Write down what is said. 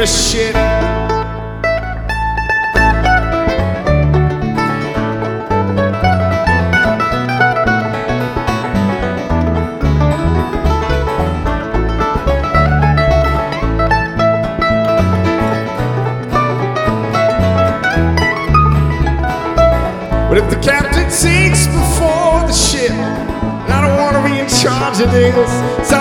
this shit. But if the captain sinks before the ship, and I don't want to be in charge of this, so